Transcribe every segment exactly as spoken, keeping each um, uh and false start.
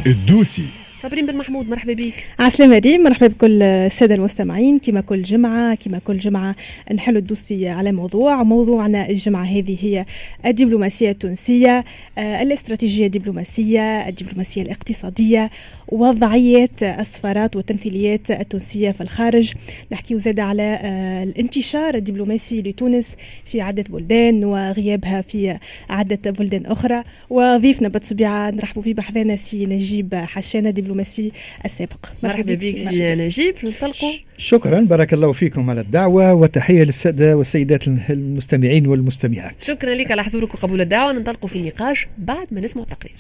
الدوسي. صابرين بن محمود، مرحبا بك. عسلامة ريم، مرحبا بكل السادة المستمعين. كما كل جمعة كما كل جمعة نحل الدوسي على موضوع. موضوعنا الجمعة هذه هي الدبلوماسية التونسية، الاستراتيجية الدبلوماسية، الدبلوماسية الاقتصادية، وضعية السفارات والتمثيليات التونسية في الخارج. نحكي زاد على الانتشار الدبلوماسي لتونس في عدة بلدان وغيابها في عدة بلدان أخرى. وضيفنا بطبيعة نرحبوا فيه بحذانا سي نجيب حشانة، دبلوماسي السابق. مرحبا بك سي نجيب. ننطلقوا. شكرا، بارك الله فيكم على الدعوة، وتحية للسادة والسيدات المستمعين والمستمعات. شكرا لك على حضورك وقبول الدعوة. ننطلقوا في النقاش بعد ما نسمع التقرير.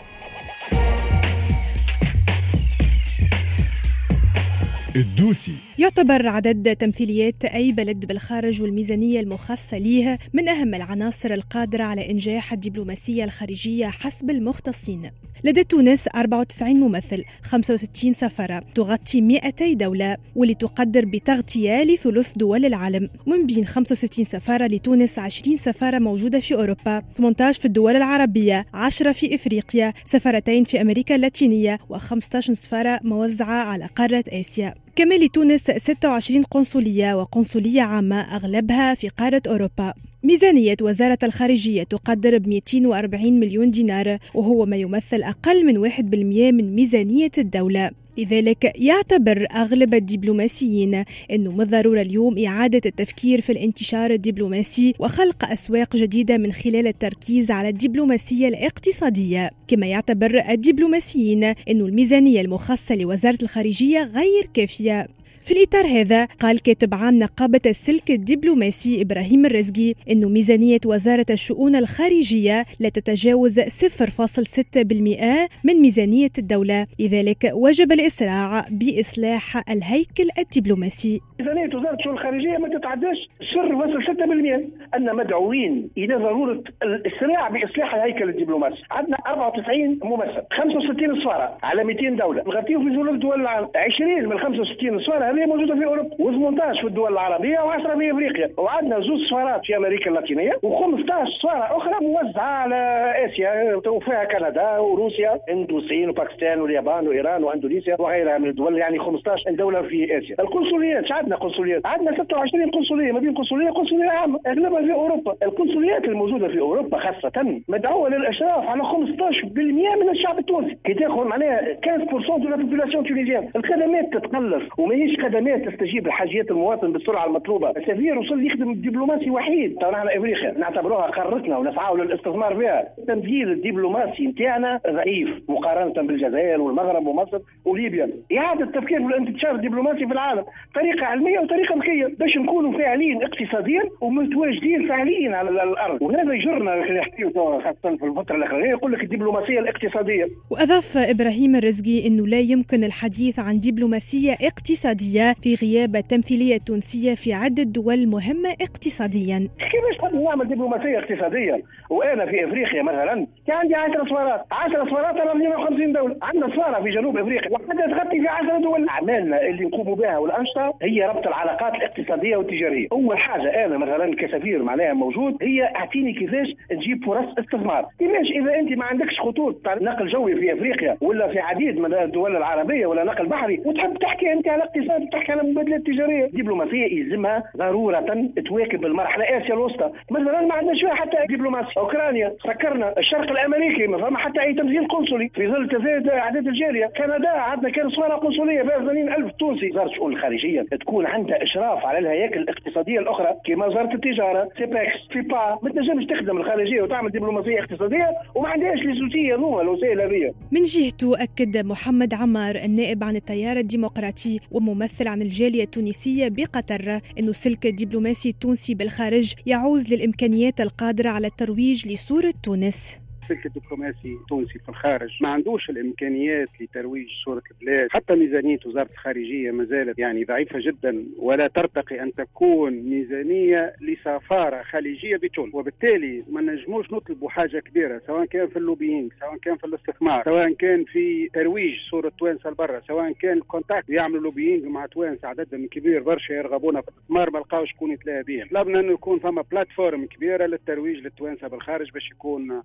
الدوسي. يعتبر عدد تمثيليات أي بلد بالخارج والميزانية المخصصة ليه من أهم العناصر القادرة على إنجاح الدبلوماسية الخارجية حسب المختصين. لدى تونس أربعة وتسعين ممثل، خمسة وستين سفارة تغطي مئتي دولة، واللي تقدر بتغطية لثلث دول العالم. من بين خمسة وستين سفارة لتونس، عشرين سفارة موجودة في أوروبا، ثمانية عشر في الدول العربية، عشرة في إفريقيا، سفارتين في أمريكا اللاتينية، وخمسة عشر سفارة موزعة على قارة آسيا. كما لتونس ستة وعشرين قنصلية وقنصلية عامة، أغلبها في قارة أوروبا. ميزانية وزارة الخارجية تقدر ب مئتين وأربعين مليون دينار، وهو ما يمثل أقل من واحد بالمئة من ميزانية الدولة. لذلك يعتبر أغلب الدبلوماسيين أنه من الضرورة اليوم إعادة التفكير في الانتشار الدبلوماسي وخلق أسواق جديدة من خلال التركيز على الدبلوماسية الاقتصادية. كما يعتبر الدبلوماسيين أنه الميزانية المخصصة لوزارة الخارجية غير كافية. في الإطار هذا قال كاتب عام نقابة السلك الدبلوماسي إبراهيم الرزقي إنه ميزانية وزارة الشؤون الخارجية لا تتجاوز صفر فاصلة ستة بالمئة من ميزانية الدولة، لذلك وجب الإسراع بإصلاح الهيكل الدبلوماسي. ميزانية وزارة الشؤون الخارجية ما تتعداش صفر فاصلة ستة بالمئة. أن مدعوين إلى ضرورة الإسراع بإصلاح الهيكل الدبلوماسي. عندنا أربعة وتسعين ممثل، خمسة وستين سفارة على مئتين دولة، نغطيه في ثلث دول العالم. عشرين من خمسة وستين سفارة هذه موجودة في أوروبا، وثمانية عشر في الدول العربية، وعشرة في أفريقيا. وعندنا زوج سفارات في أمريكا اللاتينية، وخمسة عشر سفارة أخرى موزعة على آسيا، وفيها كندا وروسيا، هند والصين وباكستان واليابان وإيران وأندونيسيا وغيرها من الدول، يعني خمسة عشر دولة في آسيا. القنصليات، عندنا قنصليات، عندنا ستة وعشرين قنصلية، ما بين قنصلية قنصلية عامة، أغلبها في أوروبا. القنصليات الموجودة في أوروبا خاصة مدعوة للإشراف على خمسة عشر بالمئة من الشعب التونسي، كي تاخذ معناها خمسة بالمئة دو لا بوبولاسيون تونيزيان. الخدمات تتقلص وماهيش خدمات تستجيب لحاجيات المواطن بالسرعة المطلوبة. السفير وصل يخدم الدبلوماسي وحيد. طبعا احنا افريقيا نعتبروها قارتنا ونسعى للاستثمار بها. التمثيل الدبلوماسي نتاعنا ضعيف مقارنة بالجزائر والمغرب ومصر وليبيا. إعادة التفكير في الانتشار الدبلوماسي في العالم طريقة علمية وطريقة ذكية باش نكونوا فاعلين اقتصاديا ومتواجدين فعليا على الأرض. وهذا يجرنا نحكيو خاصة في الفترة الأخيرة يقول لك الدبلوماسية الاقتصادية. وأضاف إبراهيم الرزقي أنه لا يمكن الحديث عن دبلوماسية اقتصادية في غياب التمثيلية التونسية في عدة دول مهمة اقتصاديا. كيفاش نعمل دبلوماسية اقتصادية وأنا في أفريقيا مثلا عندي عشر سفارات، عشر سفارات على مئتين وخمسين دولة. عندنا سفارة في جنوب أفريقيا وحتى تغطي في عشر دول. أعمالنا اللي نقوموا بها والأنشطة هي ربط العلاقات الاقتصادية والتجارية. أول حاجة أنا مثلا كسفير معناها موجود هي أعطيني كيفاش نجيب فرص استثمار. كيفاش إذا أنت ما عندكش خطوط نقل جوي في أفريقيا ولا في عديد من الدول العربية ولا نقل بحري وتحب تحكي أنت على اقتصاد وتحكي على مبادلات تجارية، دبلوماسية يلزمها ضرورة تواكب المرحلة. آسيا الوسطى مثلا ما عندناش فيها حتى دبلوماسي. أوكرانيا سكرنا، الشرق الأمريكي ما فما حتى أي تمثيل قنصلي في ظل تزايد أعداد الجالية. كندا عندنا كان سفارة قنصلية فيها ثمانين ألف تونسي. وزارة الشؤون الخارجية تكون عندها إشراف على الهياكل الاقتصادية الأخرى كما وزارة التجارة، سيباكس، فيبا. ما تنجمش تخدم الخارجية وتعمل دبلوماسية اقتصادية وما عندهاش ليسوسية نوع الوسائل هذه. من جهته أكد محمد عمار النائب عن التيار الديمقراطي وممثل عن الجالية التونسية بقطر أنه السلك الدبلوماسي التونسي بالخارج يعوز للإمكانيات القادرة على الترويج لصورة تونس. السلك الدبلوماسي التونسي في الخارج ما عندوش الامكانيات لترويج صوره البلاد. حتى ميزانيه وزاره الخارجيه ما زالت يعني ضعيفه جدا ولا ترتقي ان تكون ميزانيه لسفاره خليجيه بتونس، وبالتالي ما نجموش نطلبوا حاجه كبيره سواء كان في اللوبينج، سواء كان في الاستثمار، سواء كان في ترويج صوره توانسه لبرا، سواء كان الكونتاكت يعملوا لوبينج مع توانسه عددهم كبير برشا يرغبون في الاستثمار ما لقاوش شكون يتلاقى بهم. طلبنا انه يكون فما بلاتفورم كبيره للترويج للتوانسه بالخارج باش يكون عندهم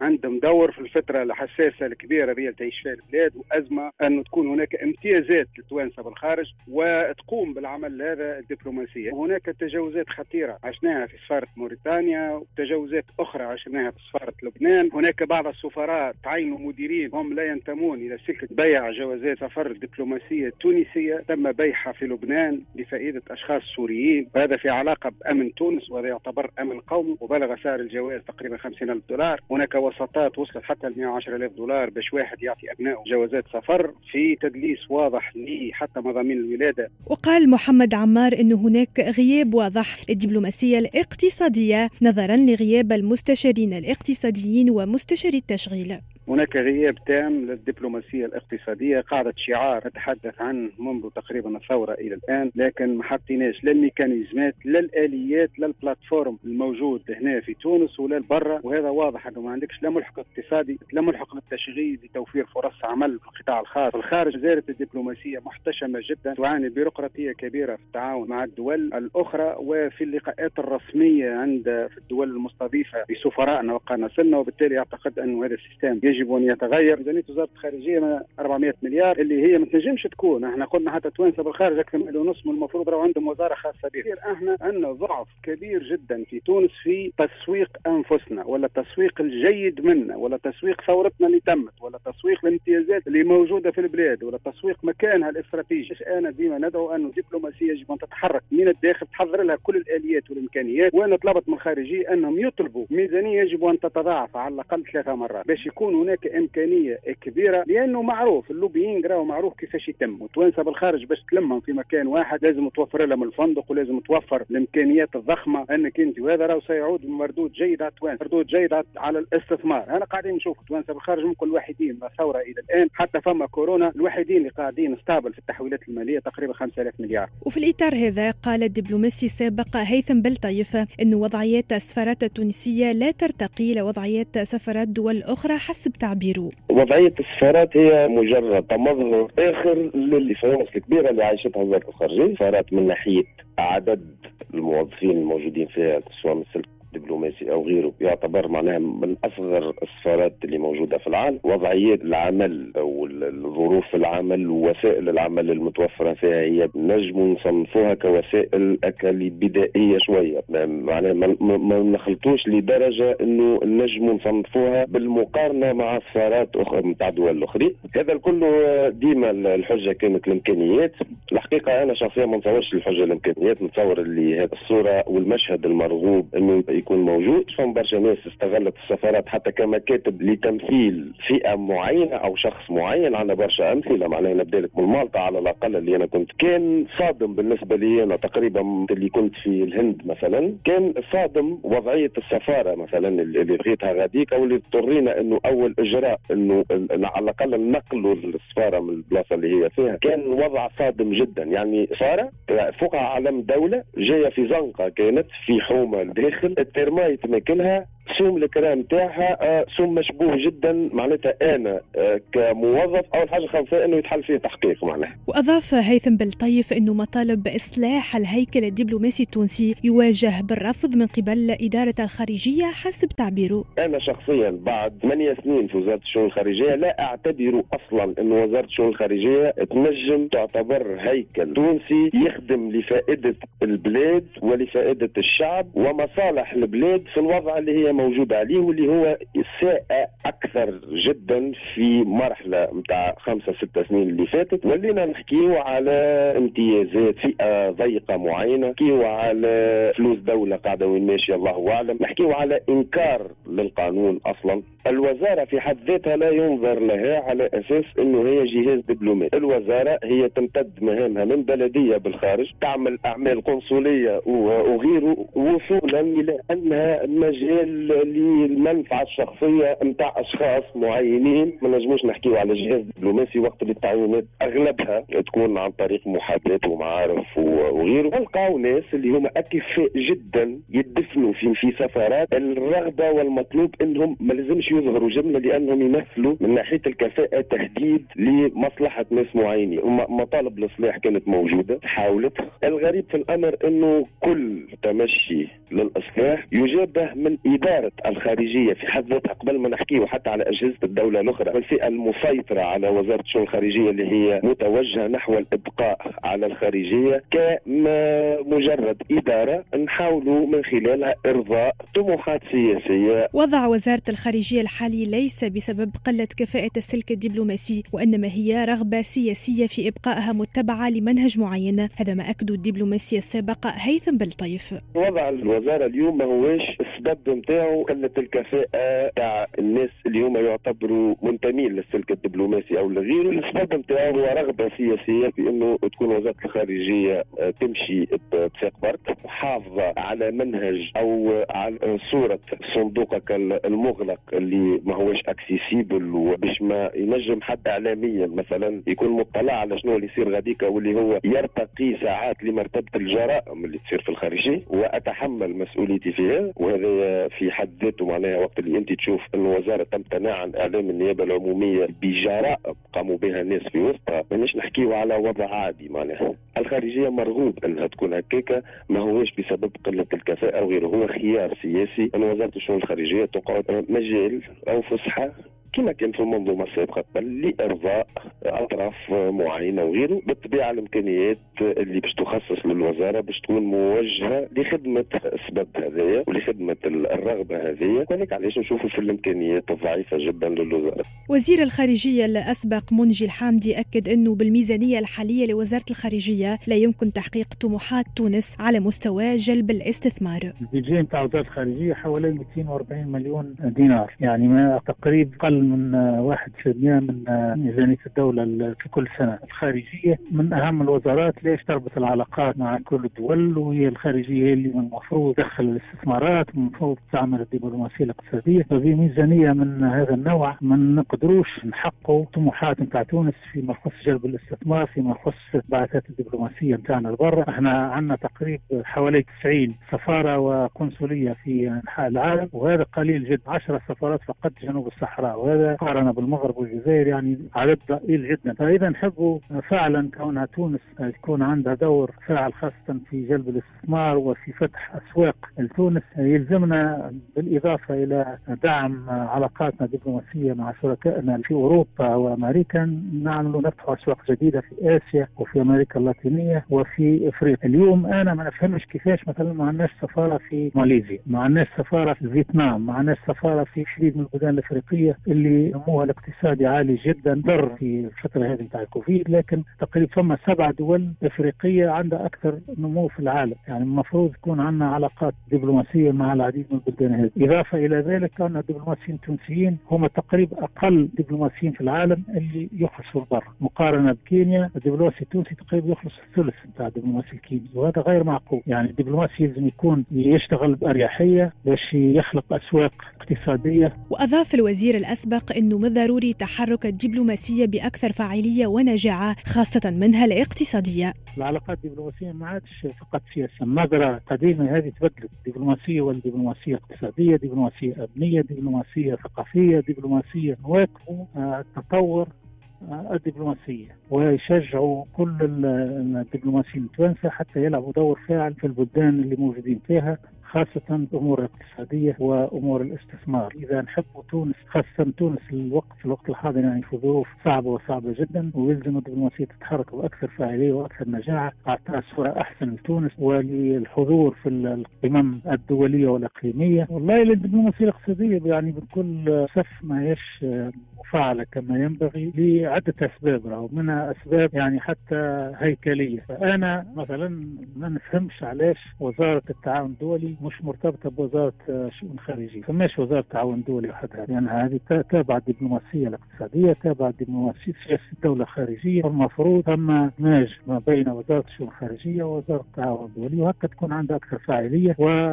ندور في الفترة الحساسة الكبيرة اللي تعيش فيها البلاد، وأزمة أن تكون هناك امتيازات للتوانسة بالخارج وتقوم بالعمل هذا الدبلوماسية. هناك تجاوزات خطيرة عشناها في سفارة موريتانيا وتجاوزات أخرى عشناها في سفارة لبنان. هناك بعض السفراء تعينوا مديرين هم لا ينتمون إلى سكة بيع جوازات سفر الدبلوماسية التونسية، تم بيعها في لبنان لفائدة أشخاص سوريين، وهذا في علاقة بأمن تونس وهذا يعتبر أمن قومي، وبلغ سعر الجواز تقريبا خمسين ألف دولار. هناك وساطات وصلت حتى ل مئة وعشرة آلاف دولار باش واحد يعطي أبنائه جوازات سفر، في تدليس واضح لي حتى مضامين الولادة. وقال محمد عمار أن هناك غياب واضح للدبلوماسية الاقتصادية نظرا لغياب المستشارين الاقتصاديين ومستشاري التشغيل. هناك غياب تام للدبلوماسية الاقتصادية، قاعدة شعار نتحدث عنه منذ تقريبا الثورة إلى الآن، لكن ما حطيناش لا الميكانيزمات لا الآليات لا البلاتفورم الموجود هنا في تونس ولا برا، وهذا واضح أنه ما عندكش لا ملحق اقتصادي لا ملحق للتشغيل لتوفير فرص عمل في القطاع الخاص. في الخارج زالت الدبلوماسية محتشمة جدا، تعاني بيروقراطية كبيرة في التعاون مع الدول الأخرى وفي اللقاءات الرسمية عند في الدول المستضيفة بسفرائنا وقناصلنا، وبالتالي أعتقد أن هذا السيستم يجب أن يتغير. ميزانية وزارة الخارجية أربعمئة مليار اللي هي ما تنجمش تكون، احنا قلنا حتى توانسة بالخارج أكثر من مليون ونص، من المفروض راهو عندهم وزارة خاصة به. احنا عندنا ضعف كبير جدا في تونس في تسويق أنفسنا ولا التسويق الجيد منا ولا تسويق ثورتنا اللي تمت ولا تسويق الامتيازات اللي موجودة في البلاد ولا تسويق مكانها الاستراتيجي. أنا ديما ندعو أن الدبلوماسية يجب أن تتحرك من الداخل، تحضر لها كل الآليات والإمكانيات، وأنا طلبت من الخارجية أنهم يطلبوا ميزانية يجب أن تتضاعف على الأقل ثلاثة مرات باش يكون هناك إمكانية كبيرة، لأنه معروف اللوبينج راهو معروف كيفاش يتم، وتوانسة بالخارج باش تلمهم في مكان واحد لازم توفر لهم الفندق ولازم توفر الإمكانيات الضخمة أنك أنت، وهذا راهو سيعود بمردود جيد على توانسة، مردود جيد على الاستثمار. أنا قاعدين نشوف توانسة بالخارج ممكن الوحيدين من الثورة إلى الآن حتى فما كورونا الوحيدين اللي قاعدين استابل في التحويلات المالية تقريبا خمسة آلاف مليار. وفي الإطار هذا قال الدبلوماسي السابق هيثم بلطيف أن وضعيات السفارات التونسية لا ترتقي لوضعيات سفارات دول أخرى حسب تعبيره. وضعية السفارات هي مجرد تمظهر آخر للفوانس الكبيرة اللي عايشتها وزارة الخارجية. السفارات من ناحية عدد الموظفين الموجودين فيها سواء من السلك دبلوماسي أو غيره يعتبر معناها من أصغر السفارات اللي موجودة في العالم. وضعيات العمل أو الظروف العمل ووسائل العمل المتوفرة فيها هي نجم نصنفوها كوسائل أكل بدائية شوية، معناها ما نخلطوش لدرجة إنه نجم نصنفوها بالمقارنة مع سفارات أخرى متاع دول أخرى. هذا الكل ديما الحجة كانت الإمكانيات. الحقيقة أنا شخصيا ما نتصورش الحجة الإمكانيات، نتصور اللي هذه الصورة والمشهد المرغوب إنه يكون موجود. فهم برشا ناس استغلت السفارات حتى كمكاتب لتمثيل فئة معينة أو شخص معين. عندنا برشا أمثلة، معناها نبدأ لك من مالطا على الأقل اللي أنا كنت كان صادم بالنسبة لي أنا تقريبا اللي كنت في الهند مثلا، كان صادم وضعية السفارة مثلا اللي بغيتها غاديك أو اللي اضطرينا إنه أول إجراء إنه على الأقل نقلوا السفارة من البلاصة اللي هي فيها. كان وضع صادم جدا، يعني سفارة فوقها علم دولة جاية في زنقة كانت في حومة الداخل، الترمايت ماكلها سوم الكرام تاعها سوم مشبوه جدا. معناتها انا كموظف اول حاجه خاصه انه يتحل فيه تحقيق معناها. واضاف هيثم بلطيف انه مطالب اصلاح الهيكل الدبلوماسي التونسي يواجه بالرفض من قبل اداره الخارجيه حسب تعبيره. انا شخصيا بعد ثمانية سنين في وزاره الشؤون الخارجيه لا اعتبر اصلا انه وزاره الشؤون الخارجيه تنجم تعتبر هيكل تونسي يخدم لفائده البلاد ولفائده الشعب ومصالح البلاد في الوضع اللي هي موجود عليه، واللي هو ساء أكثر جدا في مرحلة متاع خمسة ستة سنين اللي فاتت. ولينا نحكيو على امتيازات فئة ضيقة معينة، نحكيو على فلوس دولة قاعدة وين ماشية الله أعلم، نحكيو على إنكار للقانون أصلا. الوزارة في حد ذاتها لا ينظر لها على أساس أنه هي جهاز دبلوماسي. الوزارة هي تمتد مهامها من بلدية بالخارج، تعمل أعمال قنصلية وغيره، وصولا إلى أنها مجال للمنفعة الشخصية متاع أشخاص معينين. ما نجموش نحكيو على جهاز دبلوماسي وقت اللي التعاونات أغلبها تكون عن طريق محادثات ومعارف وغيره. نلقاو ناس اللي هم أكفاء جدا يدفنوا في في سفارات. الرغبة والمطلوب أنهم ما لازمش يظهروا جملة لأنهم يمثلوا من ناحية الكفاءة تهديد لمصلحة ناس معينين. مطالب الإصلاح كانت موجودة، حاولت. الغريب في الأمر أنه كل تمشي للإصلاح يجابه من إدارة الخارجية في حد ذاتها قبل ما نحكيه حتى على أجهزة الدولة الأخرى، الفئة المسيطرة على وزارة الشؤون الخارجية اللي هي متوجهة نحو الإبقاء على الخارجية كمجرد إدارة نحاولوا من خلالها إرضاء طموحات سياسية. وضع وزارة الخارجية الحالي ليس بسبب قلة كفاءة السلك الدبلوماسي، وإنما هي رغبة سياسية في إبقائها متبعة لمنهج معين. هذا ما أكد الدبلوماسي السابق هيثم بلطيف. وضع الوزارة اليوم ما هوش السبب نتاعو قلة الكفاءة تاع الناس اللي هما يعتبروا منتمين للسلك الدبلوماسي أو لغيره. السبب نتاعو هو رغبة سياسية في إنه تكون وزارة الخارجية تمشي بساق برد، محافظة على منهج أو على صورة صندوقك المغلق اللي ما هوش اكسيسيبل، وباش ما ينجم حتى اعلاميا مثلا يكون مطلع على شنو اللي يصير غاديكا، واللي هو يرتقي ساعات لمرتبة الجرائم اللي تصير في الخارجية واتحمل مسؤوليتي فيها. وهذا في حد ذاته معناها وقت اللي انت تشوف ان الوزارة تمتنع عن اعلام النيابة العمومية بجرائم قاموا بها الناس في وسطها، مانيش نحكيو على وضع عادي. معناها الخارجية مرغوب انها تكون هكاكا، ما هوش بسبب قلة الكفاءة او غيره، هو خيار سياسي ان وزارة الشؤون الخارجية تقعد مجال او فسحة كما كان في المنظومة السابقة لإرضاء أطراف معينة وغيره. بالطبيعة الإمكانيات اللي باش تخصص للوزارة باش تكون موجهة لخدمة السبب هذايا ولخدمة الرغبة هذه، ولكن علاش نشوفوا في الإمكانيات الضعيفة جدا للوزارة. وزير الخارجية الأسبق منجي الحامدي أكد أنه بالميزانية الحالية لوزارة الخارجية لا يمكن تحقيق طموحات تونس على مستوى جلب الاستثمار. البيجي نتاع وزارة الخارجية حوالي مئتين وأربعين مليون دينار، يعني ما تقريبا أقل من واحد في المئة من ميزانية الدولة في كل سنة. الخارجية من أهم الوزارات ليش تربط العلاقات مع كل الدول، وهي الخارجية اللي من المفروض تدخل الاستثمارات، المفروض تعمل الدبلوماسية الاقتصادية. ففي ميزانية من هذا النوع ما نقدروش نحققوا طموحات نتاع تونس فيما يخص جلب الاستثمار، فيما يخص بعثات الدبلوماسية نتاعنا لبرا. احنا عندنا تقريبا حوالي تسعين سفارة وقنصلية في أنحاء العالم، وهذا قليل جدا، عشرة سفارات فقط جنوب الصحراء، وهذا مقارنة بالمغرب والجزائر يعني عدد ضئيل جدا. فإذا نحبوا فعلا كونها تونس تكون عندها دور فاعل خاصة في جلب الاستثمار وفي فتح أسواق لتونس، يلزمنا بالإضافة إلى دعم علاقاتنا الدبلوماسية مع شركائنا في أوروبا وأمريكا، نعمل نفتح أسواق جديدة في آسيا وفي أمريكا اللاتينية وفي إفريقيا. اليوم أنا ما نفهمش كيفاش مثلا ما عندناش سفارة في ماليزيا، ما عندناش سفارة في فيتنام، ما عندناش سفارة في شديد من البلدان الأفريقية اللي نموها الاقتصادي عالي جدا ضر في الفترة هذه نتاع الكوفيد. لكن تقريبا ثم سبع دول أفريقية عندها أكثر نمو في العالم، يعني المفروض يكون عندنا علاقات دبلوماسية مع العديد من البلدان هذه. إضافة إلى ذلك أن الدبلوماسيين التونسيين هم تقريبا أقل دبلوماسيين في العالم اللي يخلصوا البر، مقارنة بكينيا الدبلوماسي التونسي تقريبا يخلص الثلث نتاع الدبلوماسي الكيني، وهذا غير معقول. يعني الدبلوماسي لازم يكون يشتغل بأريحية باش يخلق أسواق اقتصادية. وأضاف الوزير الأسبق أنه من الضروري تحرك الدبلوماسية بأكثر فاعلية ونجاعة، خاصة منها الاقتصادية. العلاقات الدبلوماسية ما عادش فقط سياسة، النظرة قديمة هذه تبدلت، دبلوماسية والدبلوماسية اقتصادية، دبلوماسية أمنية، دبلوماسية ثقافية، دبلوماسية نواكبوا التطور الدبلوماسية ويشجعوا كل الدبلوماسيين التوانسة حتى يلعبوا دور فاعل في البلدان اللي موجودين فيها، خاصة أمور الاقتصادية وأمور الاستثمار. إذا نحبوا تونس، خاصة تونس الوقت في الوقت الحاضر يعني في ظروف صعبة وصعبة جدا، ويلزم الدبلوماسية تتحرك بأكثر فاعلية وأكثر نجاعة، أعطاها صورة أحسن لتونس وللحضور في القمم الدولية والإقليمية. والله الدبلوماسية الاقتصادية يعني بكل صف ما هيش مفعلة كما ينبغي لعدة أسباب، رغم منها أسباب يعني حتى هيكلية. فأنا مثلا ما نفهمش علاش وزارة التعاون الدولي مش مرتبطة بوزارة شؤون خارجية، فماش وزارة تعاون دولي وحدها، يعني هذه تابعة الدبلوماسية الاقتصادية، تابعة دبلوماسية سياسة الدولة الخارجية، والمفروض ثم ماج ما بين وزارة الشؤون الخارجية ووزارة التعاون الدولي، وهكذا تكون عندها أكثر فاعلية.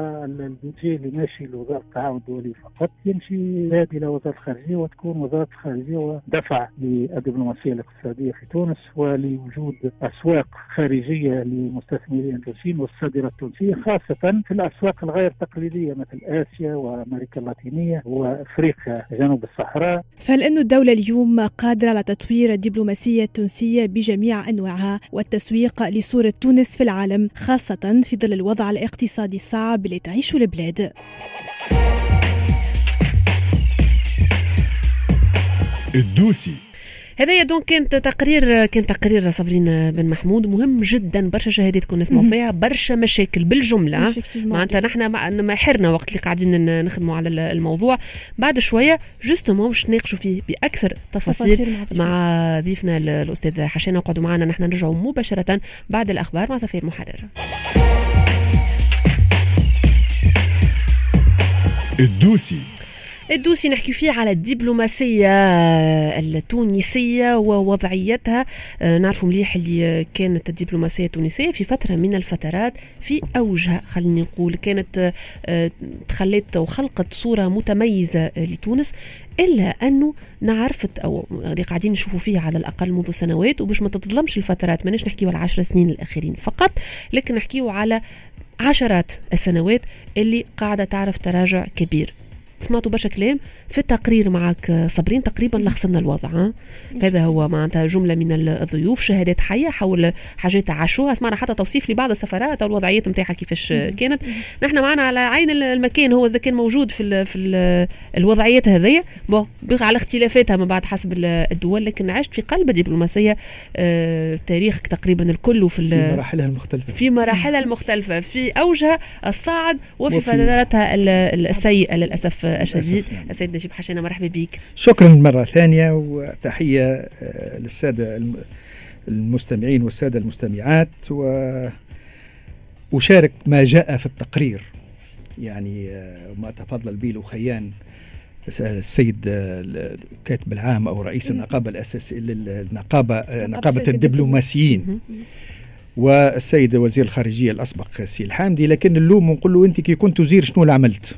والبيجي اللي ماشي لوزارة التعاون الدولي فقط يمشي هذه إلى وزارة الخارجية، وتكون وزارة الخارجية ودفع للدبلوماسية الاقتصادية في تونس ولوجود أسواق خارجية لمستثمرين التونسيين والصادرة التونسية، خاصة في الأسواق الغير تقليدية مثل آسيا وأمريكا اللاتينية وأفريقيا جنوب الصحراء. فلأن الدولة اليوم قادرة على تطوير الدبلوماسية التونسية بجميع أنواعها والتسويق لصورة تونس في العالم، خاصة في ظل الوضع الاقتصادي الصعب اللي تعيشه البلاد. الدوسي. هذا دونك كانت تقرير كان تقرير صابرين بن محمود مهم جدا، برشا شهادات نسمعوا فيها، برشا مشاكل بالجمله معناتها نحن ما حرنا وقت اللي قاعدين نخدموا على الموضوع. بعد شويه جوستومون باش نناقشوا فيه باكثر تفاصيل مع ضيفنا الاستاذ حشانه. اقعدوا معنا، نحن نرجعوا مباشره بعد الاخبار مع سفير محرر. الدوسي الدوسي نحكي فيه على الدبلوماسية التونسية ووضعيتها. نعرفوا مليح اللي كانت الدبلوماسية التونسية في فترة من الفترات في أوجها، خليني نقول كانت تخلت وخلقت صورة متميزة لتونس، إلا أنه نعرفت أو اللي قاعدين نشوفوا فيها على الأقل منذ سنوات، وباش ما تظلمش الفترات ماناش نحكيوا على عشر سنين الأخيرين فقط، لكن نحكيوا على عشرات السنوات اللي قاعدة تعرف تراجع كبير. سمعتوا برشا كلام في التقرير معك صابرين، تقريبا لخصنا الوضع. ها؟ هذا هو معناتها جملة من الضيوف، شهادات حية حول حاجات عاشوها، سمعنا حتى توصيف لبعض السفرات أو الوضعيات متاعها كيفاش كانت. نحن معنا على عين المكان هو إذا كان موجود في ال في ال الوضعيات هذه بو على اختلافاتها من بعد حسب الدول، لكن عشت في قلب الدبلوماسية آه تاريخ تقريبا الكل وفي, في مراحلها المختلفة في مراحلها المختلفة في أوجها الصاعد وفي, وفي فتراتها السيئة للأسف الشديد. السيد نجيب حشانة مرحبا بك. شكرا مرة ثانية وتحية للسادة المستمعين والسادة المستمعات، وأشارك ما جاء في التقرير يعني ما تفضل به الأخيان السيد الكاتب العام أو رئيس النقابة الأساسية للنقابة نقابة الدبلوماسيين والسيد وزير الخارجية الأسبق سي الحامدي. لكن اللوم نقول له أنت كي كنت وزير شنو اللي عملت؟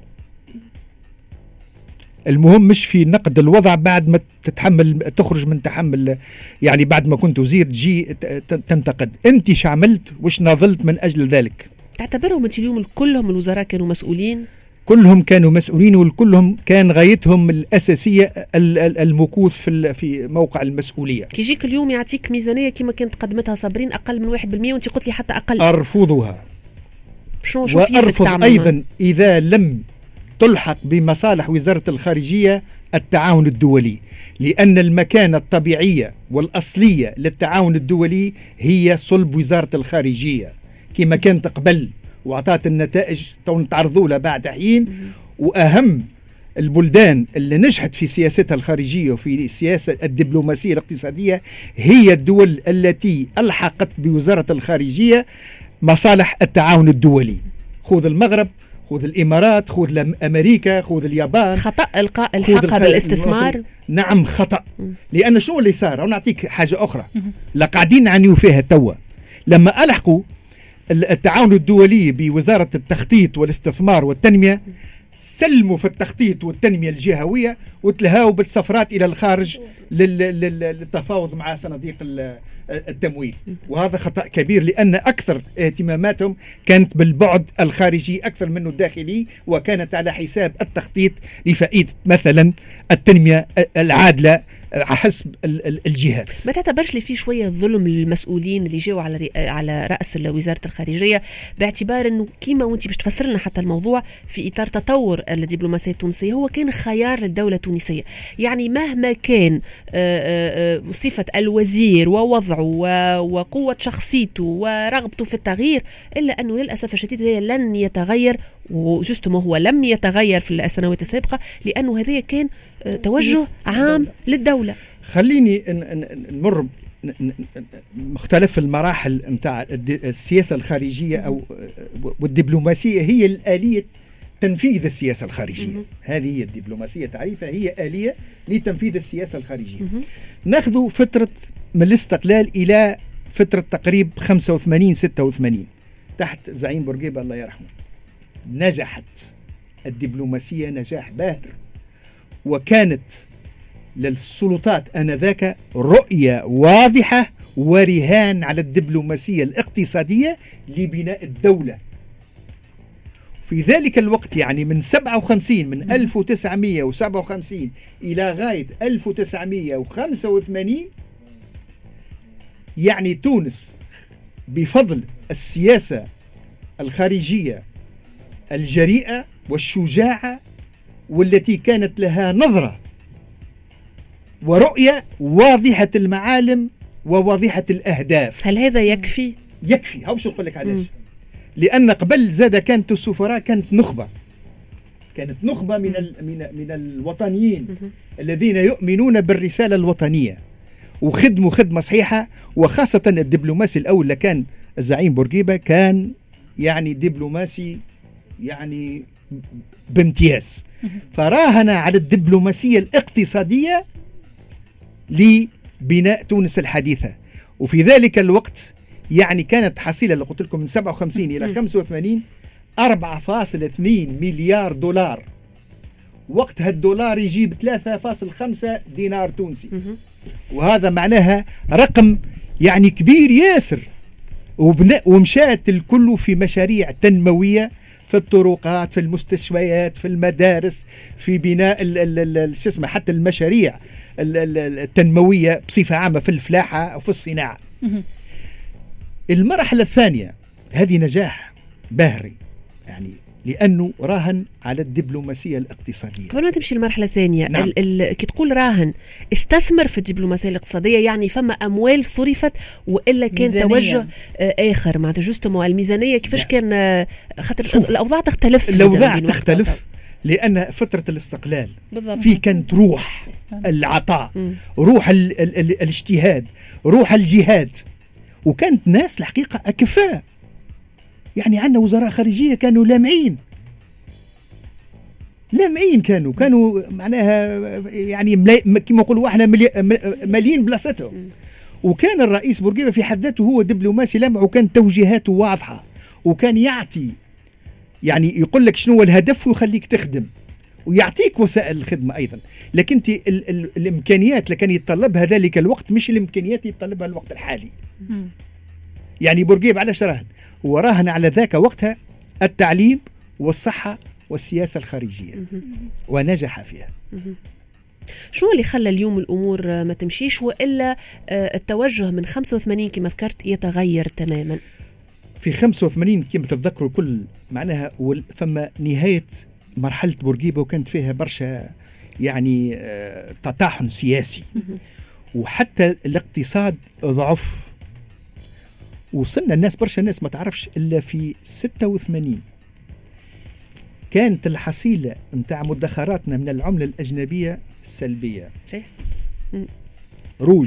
المهم مش في نقد الوضع بعد ما تتحمل تخرج من تحمل، يعني بعد ما كنت وزير تجي تنتقد. انت شو عملت وش ناضلت من اجل ذلك؟ تعتبرهم انت اليوم كلهم الوزراء كانوا مسؤولين؟ كلهم كانوا مسؤولين، والكلهم كان غايتهم الاساسيه المكوث في في موقع المسؤوليه. كي يجيك اليوم يعطيك ميزانيه كما كانت قدمتها صابرين اقل من واحد بالمئة وانت قلت لي حتى اقل، ارفضها. شنو شو في يدك تعمل؟ ايضا اذا لم تلحق بمصالح وزارة الخارجية التعاون الدولي، لأن المكانة الطبيعية والأصلية للتعاون الدولي هي صلب وزارة الخارجية كما كانت قبل وعطات النتائج تعرضوا لها بعد حين. وأهم البلدان اللي نجحت في سياستها الخارجية وفي السياسة الدبلوماسية الاقتصادية هي الدول التي ألحقت بوزارة الخارجية مصالح التعاون الدولي. خذ المغرب، خذ الإمارات، خذ أمريكا، خذ اليابان. خطأ إلقاء الحق بالاستثمار. نعم خطأ. لأن شو اللي صار؟ ونعطيك حاجة أخرى لا قاعدين نعنيو فيها توا. لما ألحقوا التعاون الدولي بوزارة التخطيط والاستثمار والتنمية، سلموا في التخطيط والتنمية الجهوية وتلهاوا بالسفرات إلى الخارج للتفاوض مع صناديق التمويل. وهذا خطأ كبير، لأن أكثر اهتماماتهم كانت بالبعد الخارجي أكثر منه الداخلي، وكانت على حساب التخطيط لفائدة مثلا التنمية العادلة حسب الجهات. ما تعتبرش لي فيه شوية ظلم للمسؤولين اللي جاوا على على رأس وزارة الخارجية، باعتبار أنه كيما وانت باش تفسر لنا حتى الموضوع في إطار تطور الدبلوماسية التونسية هو كان خيار للدولة التونسية. يعني مهما كان صفة الوزير ووضعه وقوة شخصيته ورغبته في التغيير، إلا أنه للأسف الشديد لن يتغير، وجستما هو لم يتغير في السنوات السابقة، لأنه هذا كان توجه عام للدولة. خليني نمر مختلف المراحل نتاع السياسة الخارجية أو والدبلوماسية. هي الآلية تنفيذ السياسة الخارجية. هذه هي الدبلوماسية تعريفها، هي آلية لتنفيذ السياسة الخارجية. ناخذ فترة من الاستقلال إلى فترة تقريب خمسة وثمانين ستة وثمانين تحت زعيم بورقيبة الله يرحمه. نجحت الدبلوماسية نجاح باهر، وكانت للسلطات آنذاك رؤية واضحة ورهان على الدبلوماسية الاقتصادية لبناء الدولة. في ذلك الوقت يعني من سبعة وخمسين من ألف وتسعمئة وسبعة وخمسين إلى غاية ألف وتسعمئة وخمسة وثمانين، يعني تونس بفضل السياسة الخارجية الجريئة والشجاعة والتي كانت لها نظرة ورؤية واضحة المعالم وواضحة الأهداف. هل هذا يكفي؟ يكفي. هاو شو نقول لك علاش؟ لأن قبل زاد كانت السفراء كانت نخبة، كانت نخبة من ال من من الوطنيين الذين يؤمنون بالرسالة الوطنية وخدموا خدمة صحيحة. وخاصة الدبلوماسي الأول اللي كان الزعيم بورقيبة كان يعني دبلوماسي يعني بامتياز، فراهن على الدبلوماسية الاقتصادية لبناء تونس الحديثة. وفي ذلك الوقت يعني كانت حصيلة اللي قلت لكم من سبعة وخمسين إلى خمسة وثمانين أربعة فاصلة اثنين مليار دولار. وقتها الدولار يجيب ثلاثة فاصلة خمسة دينار تونسي، وهذا معناها رقم يعني كبير ياسر. ومشات الكل في مشاريع تنموية في الطرقات، في المستشفيات، في المدارس، في بناء شو اسمه حتى المشاريع التنموية بصفة عامة في الفلاحة وفي الصناعة. المرحلة الثانية هذه نجاح باهري يعني لأنه راهن على الدبلوماسية الاقتصادية. قبل ما تمشي المرحلة الثانية، نعم. ال ال كي تقول راهن استثمر في الدبلوماسية الاقتصادية، يعني فما أموال صرفت وإلا كان ميزانية. توجه آه آخر معناتها جوستمو الميزانية كيفاش نعم. كان آه خاطر الأوضاع تختلف. الأوضاع تختلف لأن فترة الاستقلال بالضبط. في كانت روح العطاء م. روح ال ال ال الاجتهاد، روح الجهاد، وكانت ناس الحقيقة أكفاء. يعني عندنا وزراء خارجية كانوا لامعين لامعين كانوا كانوا معناها يعني كما نقولوا احنا مالين بلاصتهم. وكان الرئيس بورقيبة في حد ذاته هو دبلوماسي لامع، وكان توجيهاته واضحة، وكان يعطي يعني يقول لك شنو الهدف ويخليك تخدم، ويعطيك وسائل الخدمة أيضا. لكن انت ال ال الإمكانيات اللي كان يتطلبها ذلك الوقت مش الإمكانيات يتطلبها الوقت الحالي. يعني بورقيبة علاش راهن؟ هو راهن على ذاك وقتها التعليم والصحة والسياسة الخارجية ونجح فيها. شو اللي خلى اليوم الأمور ما تمشيش وإلا التوجه من خمسة وثمانين كما ذكرت يتغير تماما؟ في خمسة وثمانين كما تتذكروا كل معناها فما نهاية مرحلة بورقيبة وكانت فيها برشا يعني تطاحن سياسي وحتى الاقتصاد ضعف. وصلنا الناس برشا الناس ما تعرفش إلا في ستة وثمانين كانت الحصيلة متاع مدخراتنا من العملة الأجنبية سلبية. روج.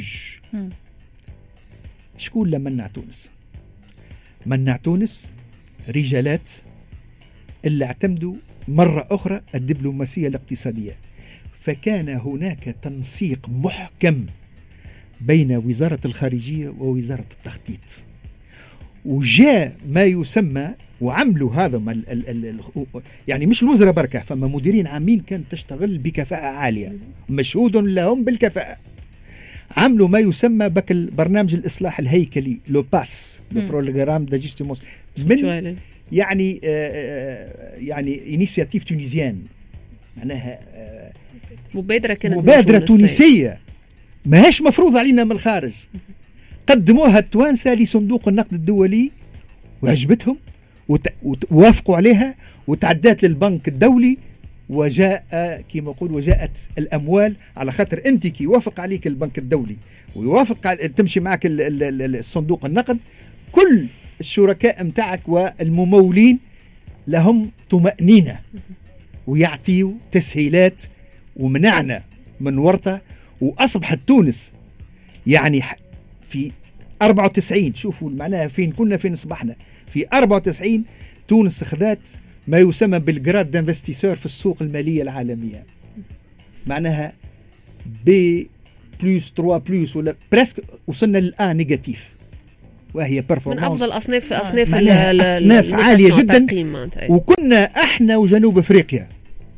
شكون اللي منع تونس؟ منع تونس رجالات اللي اعتمدوا مرة أخرى الدبلوماسية الاقتصادية. فكان هناك تنسيق محكم بين وزارة الخارجية ووزارة التخطيط، وجاء ما يسمى وعملوا هذا ال ال ال يعني مش الوزراء بركة، فما مديرين عامين كانت تشتغل بكفاءة عالية مشهود لهم بالكفاءة. عملوا ما يسمى بك البرنامج الإصلاح الهيكلي لو باس لو بروغرام داجستيموس من يعني آه يعني انيسياتيف تونيزيان، معناها آه مبادرة كانت مبادرة تونسية ماهاش مفروض علينا من الخارج. قدموها التوانسة لصندوق النقد الدولي وعجبتهم ووافقوا عليها وتعدات للبنك الدولي، وجاء كما يقول وجاءت الأموال على خاطر أنت كي يوافق عليك البنك الدولي ويوافق تمشي معك الصندوق النقد، كل الشركاء متاعك والممولين لهم طمأنينة ويعطيوا تسهيلات ومنعنا من ورطة. وأصبحت تونس يعني في أربعة وتسعين شوفوا معناها فين كنا فين صبحنا. في أربعة وتسعين تونس خذات ما يسمى بالجراد دانفستيسور في السوق المالية العالمية، معناها بي بلس ثلاثة بلس ولا بريسك وصلنا للآن نيجاتيف، وهي من أفضل أصناف أصناف أصناف عالية جدا. وكنا احنا وجنوب أفريقيا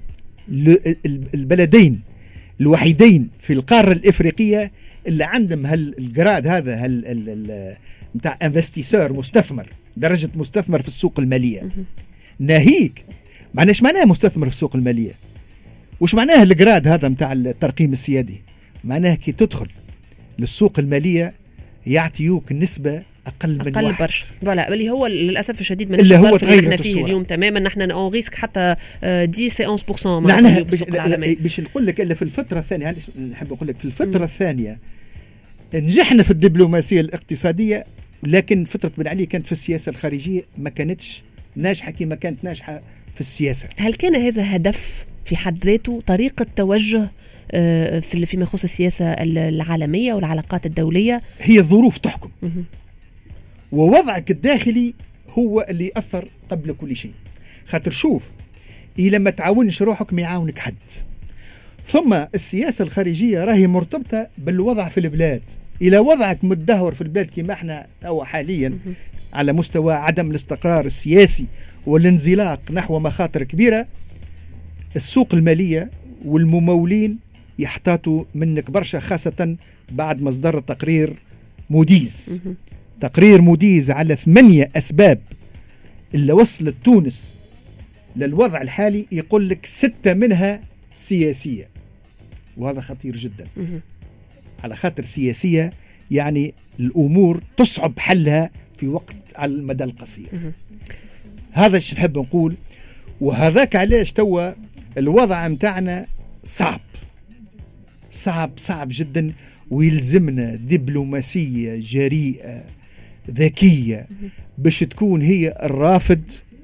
البلدين الوحيدين في القارة الإفريقية اللي عندهم هالجراد هذا هال متاع انفستيسور مستثمر، درجة مستثمر في السوق المالية. ناهيك معناش معناه مستثمر في السوق المالية، وش معناه الجراد هذا متاع الترقيم السيادي؟ معناه كي تدخل للسوق المالية يعطيوك نسبة اقل من أقل واحد برشا فوالا اللي هو للاسف الشديد من اللي هو الظرف اللي احنا تغيرت فيه الصورة. اليوم تماما نحن اون ريسك حتى عشرة إحدى عشر بالمئة معناها معناها في باش, السوق العالمي. باش نقول لك الا في الفتره الثانيه نحب نقول لك في الفتره م. الثانيه نجحنا في الدبلوماسيه الاقتصاديه، لكن فتره بن علي كانت في السياسه الخارجيه ما كانتش ناجحه كما كانت ناجحه في السياسه. هل كان هذا هدف في حد ذاته، طريقه توجه في فيما يخص السياسه العالميه والعلاقات الدوليه؟ هي الظروف تحكم م- ووضعك الداخلي هو اللي يأثر قبل كل شيء. خاطر شوف إلى ما تعاونش روحك ما يعاونك حد. ثم السياسة الخارجية راهي مرتبطة بالوضع في البلاد. إلى وضعك متدهور في البلاد كما احنا أو حاليا على مستوى عدم الاستقرار السياسي والانزلاق نحو مخاطر كبيرة، السوق المالية والممولين يحتاطوا منك برشا، خاصة بعد مصدر تقرير موديز. تقرير موديز على ثمانية أسباب اللي وصلت تونس للوضع الحالي، يقول لك ستة منها سياسية، وهذا خطير جدا. على خاطر سياسية يعني الأمور تصعب حلها في وقت على المدى القصير. هذا الشيء نحب نقول، وهذاك علاش توا الوضع متاعنا صعب صعب صعب جدا، ويلزمنا دبلوماسية جريئة ذكية باش تكون هي الرافد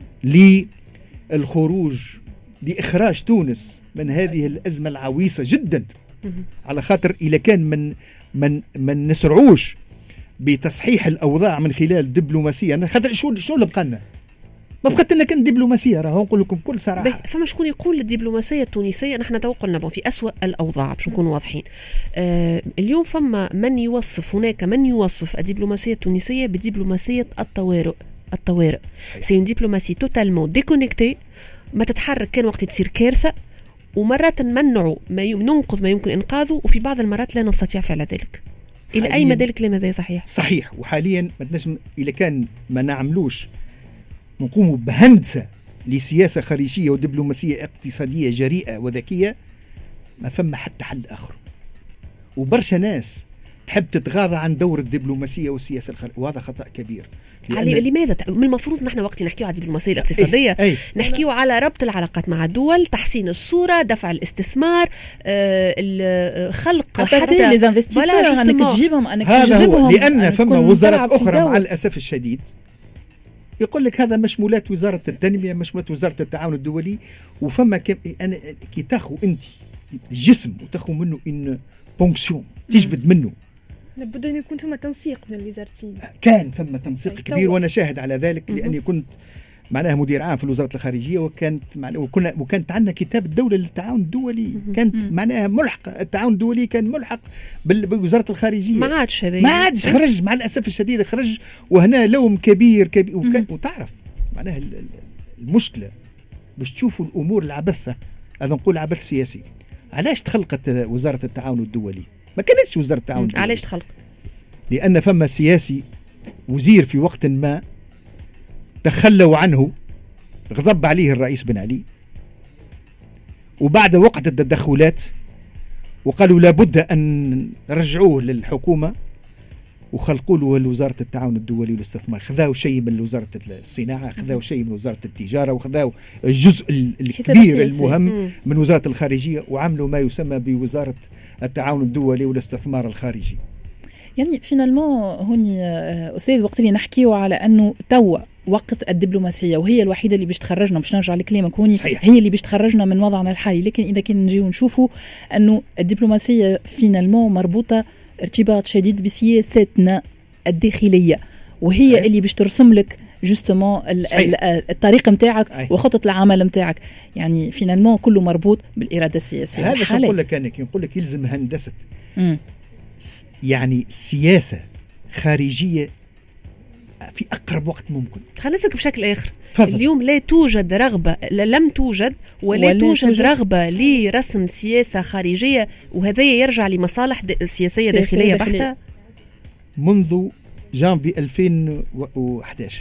للخروج لإخراج تونس من هذه الأزمة العويصة جدا. على خاطر إذا كان من من من نسرعوش بتصحيح الأوضاع من خلال الدبلوماسية، خاطر شو شو اللي بقى لنا؟ ما بقت لنا كان دبلوماسية. راهو نقول لكم بكل صراحة، فما شكون يقول الدبلوماسية التونسية نحن تو قلنا في أسوأ الأوضاع باش نكونوا واضحين. آه اليوم فما من يوصف هناك من يوصف الدبلوماسية التونسية بدبلوماسية الطوارئ. الطوارئ سي دبلوماسي توتالمون ديكونيكتي، ما تتحرك كان وقت تصير كارثة، ومرات نمنعوا ما ننقذ ما يمكن إنقاذه، وفي بعض المرات لا نستطيع فعل ذلك. إلى أي مدى الكلام هذا صحيح؟ صحيح. وحاليا ما تنجم إذا كان ما نعملوش نقوموا بهندسة لسياسة خارجية ودبلوماسية اقتصادية جريئة وذكية، ما فما حتى حل آخر. وبرشا ناس تحب تتغاضى عن دور الدبلوماسية والسياسة الخارجية، وهذا خطأ كبير. علي لماذا؟ من المفروض نحن وقت نحكيو على الدبلوماسية الاقتصادية أي أي. نحكيو على ربط العلاقات مع الدول، تحسين الصورة، دفع الاستثمار، آه خلق حتى لي انفستيسور انك تجيبهم انك تجذبهم. لأن فما وزارات أخرى مع الأسف الشديد يقول لك هذا مشمولات وزارة التنمية، مشمولات وزارة التعاون الدولي، وفما كم أنا كي تاخو أنت جسم وتاخو منه إن بونكسيون تجبد منه، لابد أن يكون ثم تنسيق من الوزارتين. كان ثم تنسيق كبير، وأنا شاهد على ذلك لأني كنت معناها مدير عام في وزارة الخارجية، وكانت معناها وكنا وكانت عندنا كتاب الدولة للتعاون الدولي، كانت معناها ملحق التعاون الدولي كان ملحق بوزارة الخارجية. ما عادش هذا ما عادش خرج مع الأسف الشديد خرج، وهنا لوم كبير كبير وكان وتعرف معناها المشكلة باش تشوفوا الأمور العبثة، هذا نقول عبث سياسي. علاش تخلقت وزارة التعاون الدولي؟ ما كانتش وزارة التعاون الدولي. علاش تخلق؟ لأن فما سياسي وزير في وقت ما تخلوا عنه، غضب عليه الرئيس بن علي، وبعد وقت التدخلات وقالوا لابد أن نرجعوه للحكومة، وخلقوا له وزارة التعاون الدولي والاستثمار. خذاوا شيء من وزارة الصناعة، خذاوا شيء من وزارة التجارة، وخذاوا الجزء الكبير المهم من وزارة الخارجية، وعملوا ما يسمى بوزارة التعاون الدولي والاستثمار الخارجي. يعني فينالمون هوني أستاذ وقت اللي نحكيو على أنه توا وقت الدبلوماسية وهي الوحيدة اللي باش تخرجنا، باش نرجع لكلامك هوني صحيح. هي اللي باش تخرجنا من وضعنا الحالي. لكن إذا كنا نجيو نشوفوا أنه الدبلوماسية فينالمون مربوطة ارتباط شديد بسياستنا الداخلية، وهي صحيح. اللي باش ترسم لك جوستومون الطريق متاعك وخطة العمل متاعك. يعني فينالمون كله مربوط بالإرادة السياسية. هذا شو نقول لك أنا كي نقول لك يلزم هندسة م. يعني سياسة خارجية في أقرب وقت ممكن. خلينا نسألك بشكل آخر. فضل. اليوم لا توجد رغبة، لم توجد ولا, ولا توجد, توجد رغبة لرسم سياسة خارجية، وهذا يرجع لمصالح سياسية داخلية بحتة منذ جانفي ألفين وأحد عشر.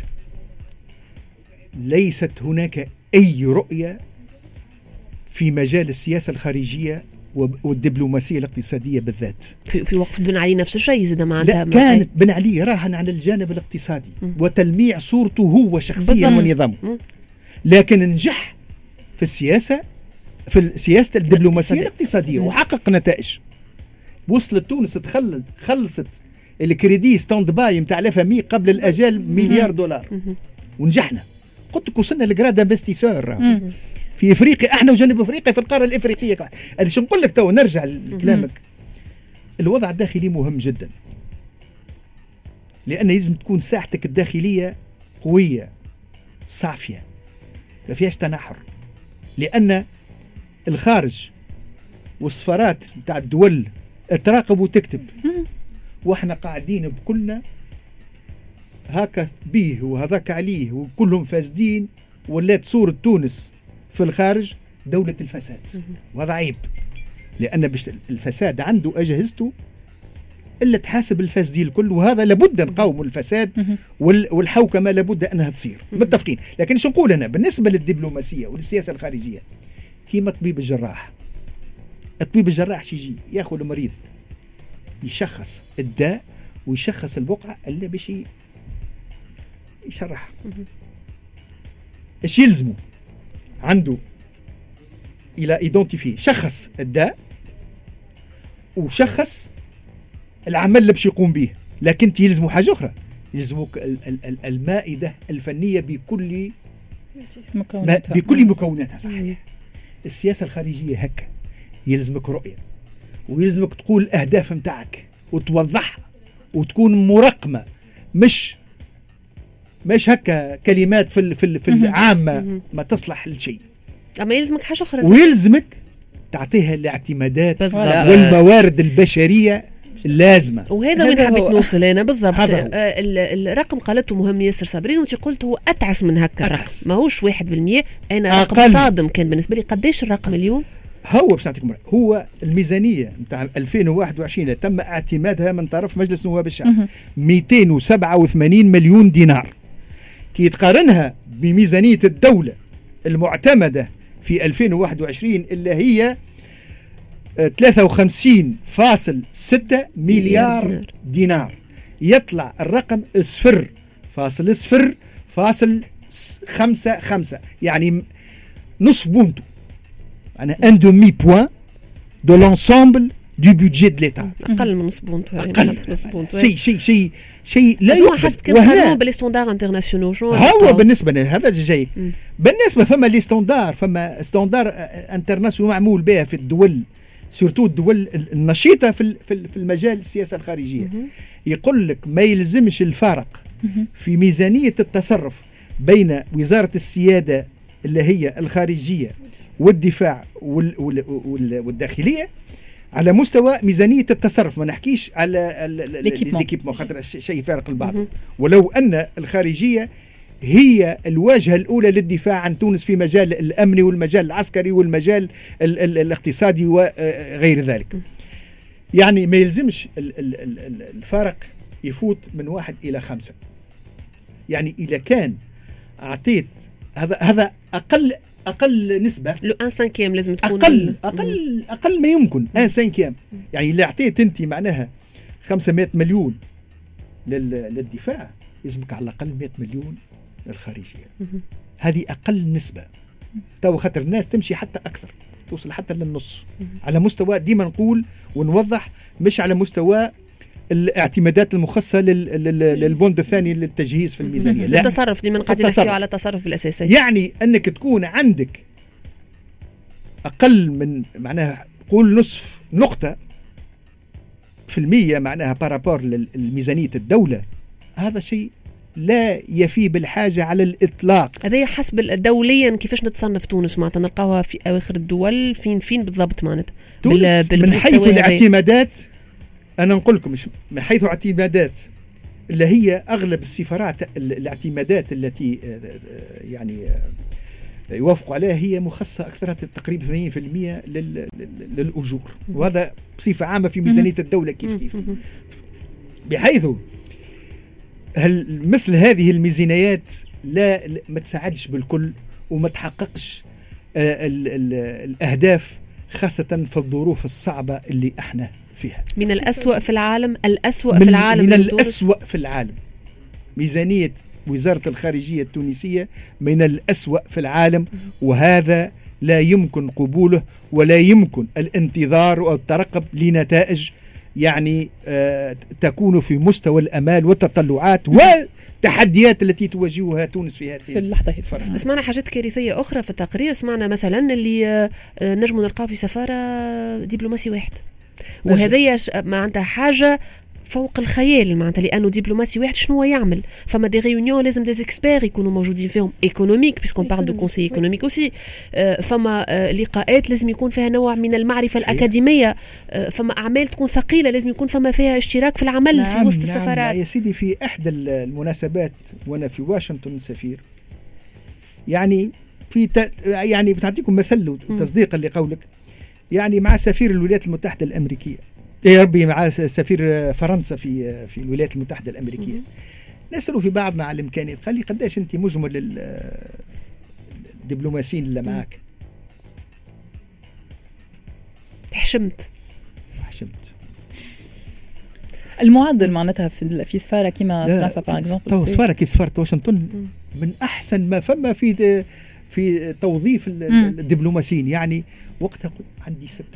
ليست هناك أي رؤية في مجال السياسة الخارجية والدبلوماسية الاقتصادية بالذات. في, في وقت بن علي نفس الشيء زاد معناتها. لا كانت بن علي راهن على الجانب الاقتصادي م. وتلميع صورته هو شخصيا ونظامه، لكن نجح في السياسة في سياسة الدبلوماسية الاقتصادية وحقق نتائج. وصلت تونس تخلص خلصت الكريدي ستاند باي نتاع الافامي قبل الاجال مليار دولار ونجحنا. قلت لك وصلنا لجراد انفستيسور في افريقيا، احنا وجنوب افريقيا في القاره الافريقيه. انا شو نقول لك تو نرجع لكلامك، الوضع الداخلي مهم جدا، لان لازم تكون ساحتك الداخليه قويه صافيه ما فيهاش تنحر، لان الخارج والسفارات نتاع الدول تراقب وتكتب، واحنا قاعدين بكلنا هكا بيه وهذاك عليه وكلهم فاسدين، ولات صورة تونس في الخارج دولة الفساد، وهذا عيب، لأن باش الفساد عنده أجهزته إلا تحاسب الفاسدين الكل، وهذا لابد نقاوم الفساد والحوكمة لابد أنها تصير متفقين. لكن شو نقول أنا بالنسبة للدبلوماسية والسياسة الخارجية، كيما طبيب الجراح، الطبيب الجراح يجي ياخذ المريض يشخص الداء ويشخص البقعة اللي باش يشرح. ايش يلزمه؟ عنده الى ايدونتيفي شخص الداء وشخص العمل اللي باش يقوم به، لكن يلزمه حاجه اخرى، يلزمك المائده الفنيه بكل مكوناتها بكل مكوناتها. صحيح. السياسه الخارجيه هكا يلزمك رؤيه، ويلزمك تقول الاهداف نتاعك وتوضحها وتكون مرقمه، مش مش هكا كلمات في في في العامه ما تصلح لشيء. اما يلزمك حاجه اخرى، ويلزمك تعطيها الاعتمادات والموارد البشريه اللازمه. وهذا وين حبيت نوصل انا بالضبط. آه الرقم قالته مهم ياسر صابرين، وانت قلت هو اتعس من هكا الرقم، ماهوش واحد بالمية. انا رقم أقل. صادم كان بالنسبه لي. قديش الرقم اليوم؟ هو باش نعطيكم، هو الميزانيه نتاع ألفين وواحد وعشرين اللي تم اعتمادها من طرف مجلس نواب الشعب مئتين وسبعة وثمانين مليون دينار، كي تقارنها بميزانيه الدوله المعتمده في ألفين وواحد وعشرين اللي هي ثلاثة وخمسين فاصل ستة مليار دينار، يطلع الرقم صفر فاصل صفر فاصل خمسة خمسة، يعني نصف بونتو، يعني un demi point de l'ensemble du budget de l'État. أقل من نصف بونتو. أقل. شيء شيء شيء شيء لا يقبل. حسب كنقارنوا بالستاندار انترناسيونال شو هو بالنسبة لنا هذا جاي. بالنسبة فما لي ستاندار، فما ستاندار انترناسيونال معمول بها في الدول، سورتو الدول النشيطة في في المجال السياسة الخارجية، يقول لك ما يلزمش الفارق في ميزانية التصرف بين وزارة السيادة اللي هي الخارجية والدفاع والداخلية على مستوى ميزانية التصرف، ما نحكيش على ليزيكيبمون خاطر شيء فارق البعض. ولو أن الخارجية هي الواجهة الأولى للدفاع عن تونس في مجال الأمني والمجال العسكري والمجال ال ال الاقتصادي وغير ذلك، يعني ما يلزمش الفارق يفوت من واحد إلى خمسة. يعني إذا كان أعطيت هذا هذا أقل أقل نسبة، لو أن سانكيام لازم تكون أقل أقل أقل ما يمكن أن سانكيام. يعني اللي أعطيت أنت معناها خمسمائة مليون للدفاع، يلزمك على الأقل مئة مليون للخارجية. هذه أقل نسبة. تو خاطر الناس تمشي حتى أكثر، توصل حتى للنص، على مستوى ديما نقول ونوضح، مش على مستوى الاعتمادات المخصصة للبوند الثاني للتجهيز في الميزانية. لا، التصرف ديما قاعدين نحكيو على التصرف بالأساسية. يعني أنك تكون عندك أقل من معناها قول نصف نقطة في المية معناها بارابور للميزانية الدولة، هذا شيء لا يفي بالحاجة على الإطلاق. هذا حسب دوليا كيفاش نتصنف تونس؟ معناتها نلقاوها في أواخر الدول فين فين بالضبط معناتها تونس من حيث الاعتمادات. أنا نقول لكم مش من حيث اعتمادات اللي هي أغلب السفارات الاعتمادات التي يعني يوافقوا عليها هي مخصصة أكثرها تقريبا ثمانين بالمئة للأجور، وهذا بصفة عامة في ميزانية الدولة كيف كيف، بحيث هل مثل هذه الميزانيات لا ما تساعدش بالكل وما تحققش ال ال الأهداف خاصة في الظروف الصعبة اللي احنا فيها. من الأسوأ في العالم، الأسوأ من في العالم من الأسوأ في العالم. ميزانية وزارة الخارجية التونسية من الأسوأ في العالم، وهذا لا يمكن قبوله ولا يمكن الانتظار والترقب لنتائج يعني آه تكون في مستوى الأمال والتطلعات والتحديات التي تواجهها تونس في هذه في اللحظة. سمعنا حاجات كارثية أخرى في التقرير. سمعنا مثلا اللي آه نجم نلقاه في سفارة دبلوماسي واحد، وهذه معناتها حاجة فوق الخيال معناتها، لانه دبلوماسي واحد شنو يعمل؟ فما دي ريونيون لازم دي اكسبير يكونوا موجودين فيهم، ايكونوميك بيسكون بارل دو كونسي ايكونوميك اوسي، فما لقاءات لازم يكون فيها نوع من المعرفه صحيح. الاكاديميه، فما اعمال تكون ثقيله لازم يكون فما فيها اشتراك في العمل نعم في وسط نعم السفارات. نعم يا سيدي، في احدى المناسبات وانا في واشنطن سفير، يعني في ت... يعني بتعطيكم مثل تصديقا لقولك، يعني مع سفير الولايات المتحده الامريكيه، يا ربي مع سفير فرنسا في في الولايات المتحدة الأمريكية، نسألوا في بعضنا على الإمكانيات، قال لي قداش أنت مجمل الدبلوماسيين اللي معك؟ حشمت حشمت المعدل معناتها في في سفارة كما فرنسا باغ اكزومبل، تو سفارة كي سفارة واشنطن من أحسن ما فما في في توظيف الدبلوماسيين، يعني وقتها عندي ستة.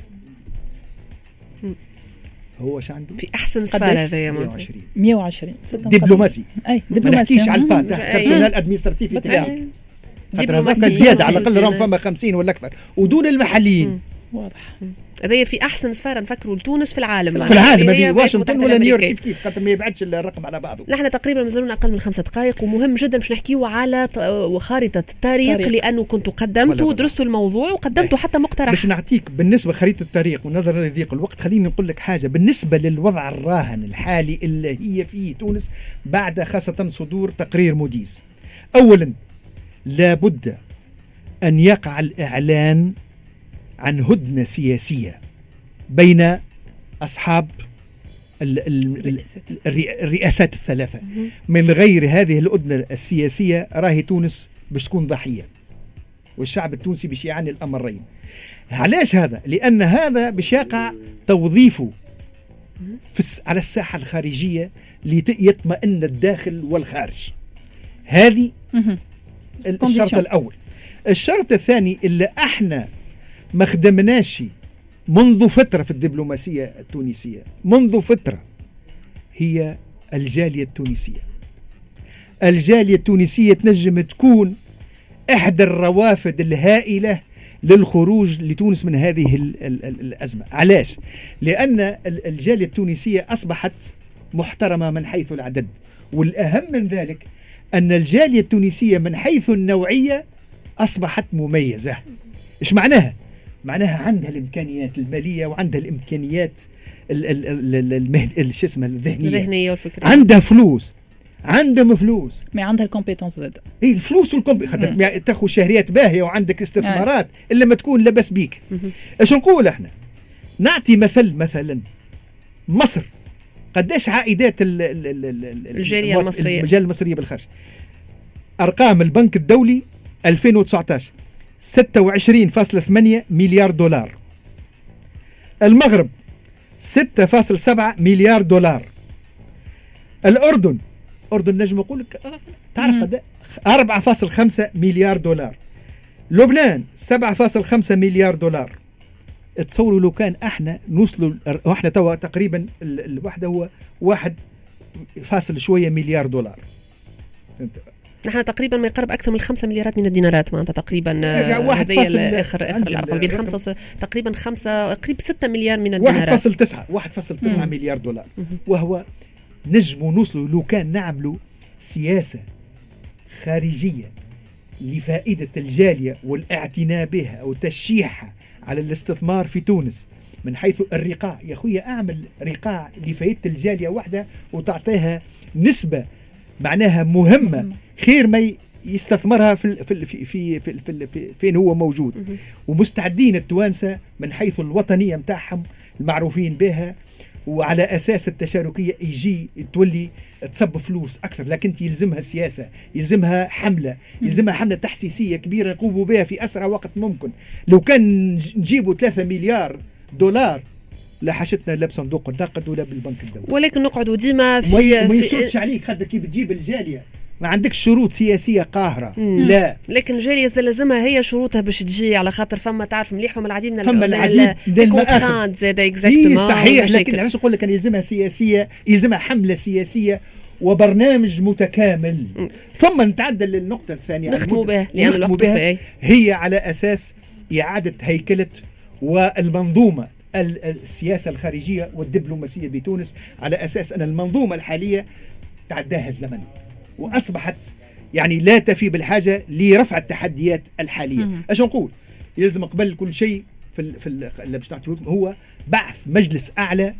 هو واش عنده في احسن سفاره هذايا مية وعشرين دبلوماسي. اي دبلوماسي ما نحكيش على البان تاع بيرسونال ادمنستراتيف تاعك، دبلوماسي زياده على الاقل راهم فما خمسين ولا اكثر، ودون المحليين. واضح. هذايا في احسن سفاره نفكروا لتونس في العالم، في العالم هي واشنطن ولا نيويورك، كيف كيف خاطر ما يبعدش الرقم على بعضه. نحن تقريبا مازالنا اقل من خمسة دقائق، ومهم جدا باش نحكيو على خارطه الطريق، طريق. لانه كنت قدمت ودرست الموضوع وقدمت حتى مقترح. باش نعطيك بالنسبه خريطه الطريق ونظرا لضيق الوقت، خليني نقول لك حاجه بالنسبه للوضع الراهن الحالي اللي هي فيه تونس بعد خاصه صدور تقرير موديس. اولا لابد ان يقع الاعلان عن هدنة سياسية بين أصحاب الرئاسات الثلاثة. من غير هذه الهدنة السياسية راهي تونس باش تكون ضحية، والشعب التونسي باش يعاني الأمرين. علاش هذا؟ لأن هذا باش يقع توظيفه في على الساحة الخارجية ليطمئن الداخل والخارج. هذه الشرط الأول. الشرط الثاني اللي احنا ما خدمناش منذ فترة في الدبلوماسية التونسية، منذ فترة، هي الجالية التونسية. الجالية التونسية تنجم تكون إحدى الروافد الهائلة للخروج لتونس من هذه ال ال ال الأزمة. علاش؟ لأن الجالية التونسية أصبحت محترمة من حيث العدد، والأهم من ذلك أن الجالية التونسية من حيث النوعية أصبحت مميزة. إيش معناها؟ معناها عندها الإمكانيات المالية وعندها الإمكانيات شو اسمها الذهنية والفكرية، عندها فلوس، عندهم فلوس، ما عندها الكومبيتنس زاد. اي الفلوس والكومبيتنس، خاطر تاخذ شهريات باهية وعندك استثمارات آه. إلا ما تكون لبس بيك. إيش نقول احنا؟ نعطي مثل مثلا مصر، قداش عائدات الجالية المصرية الجالية المصرية بالخارج؟ أرقام البنك الدولي ألفين وتسعطاش ستة وعشرين فاصلة ثمانية مليار دولار. المغرب ستة فاصلة سبعة مليار دولار. الأردن أردن نجم أقول لك تعرف قد أربعة فاصلة خمسة مليار دولار. لبنان سبعة فاصلة خمسة مليار دولار. تصوروا لو كان احنا نوصلوا، واحنا توا تقريبا الوحده هو واحد فاصل شويه مليار دولار. نحن تقريبا ما يقرب اكثر من خمسة مليارات من الدينارات، معناتها تقريبا هذه اخر اخر الارقام بين خمسة تقريبا خمسة قريب ستة مليار من الدينارات. واحد فاصل تسعة واحد فاصل تسعة مليار دولار. وهو نجموا نوصلوا لو كان نعملوا سياسه خارجيه لفائده الجاليه والاعتناء بها وتشجيعها على الاستثمار في تونس من حيث الرقاع. يا خويا اعمل رقاع لفائده الجاليه واحده وتعطيها نسبه معناها مهمه، خير ما يستثمرها في في في في, في, في, في فين هو موجود. ومستعدين التوانسه من حيث الوطنيه متاعهم المعروفين بها وعلى اساس التشاركيه يجي تولي تصب فلوس اكثر، لكن يلزمها سياسه، يلزمها حمله، يلزمها حمله تحسيسيه كبيره نقوموا بها في اسرع وقت ممكن. لو كان نجيبوا ثلاثة مليار دولار لا حاجتنا لا بصندوق النقد ولا بالبنك الدولي، ولكن نقعدوا ديما في ما يشرطش عليك خاطر كي بتجيب الجاليه ما عندك شروط سياسيه قاهره. مم. لا، لكن الجاليه لازمها هي شروطها باش تجي، على خاطر فما تعرف مليح فما العديد من فما العديد من الكونترانت زاد اكزاكتومون. صحيح، لكن علاش نقول لك كان يلزمها سياسيه، يلزمها حمله سياسيه وبرنامج متكامل. م. ثم نتعدى للنقطه الثانيه نختموا بها لان الوقت فاي، هي على اساس اعاده هيكله والمنظومه السياسه الخارجيه والدبلوماسيه بتونس، على اساس ان المنظومه الحاليه تعداها الزمن واصبحت يعني لا تفي بالحاجه لرفع التحديات الحاليه. اش نقول؟ يلزم قبل كل شيء في ال في اللي باش نعطيه هو بعث مجلس اعلى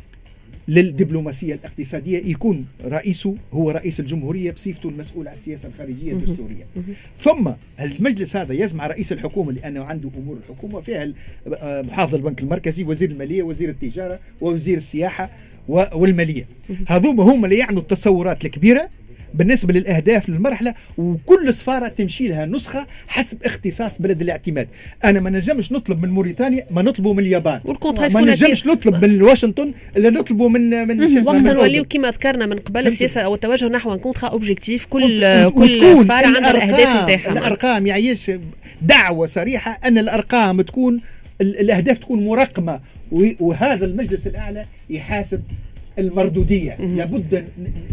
للدبلوماسيه الاقتصاديه يكون رئيسه هو رئيس الجمهوريه بصفته المسؤول عن السياسه الخارجيه الدستوريه. ثم المجلس هذا يجمع رئيس الحكومه لانه عنده امور الحكومه فيها محافظ البنك المركزي، وزير الماليه، وزير التجاره، ووزير السياحه والماليه. هذوما هم اللي يعنوا التصورات الكبيره بالنسبه للاهداف للمرحله، وكل سفاره تمشي لها نسخه حسب اختصاص بلد الاعتماد. انا ما نجمش نطلب من موريتانيا ما نطلبه من اليابان، ما نجمش نطلب من واشنطن الا نطلبه من من وقت نوليو كما ذكرنا من قبل السياسه او التوجه نحو كونترا اوبجيكتيف. كل كل سفاره عندها الاهداف نتاعها. الارقام يعيش دعوه صريحه ان الارقام تكون الاهداف تكون مرقمه، وهذا المجلس الاعلى يحاسب المردوديه. لابد.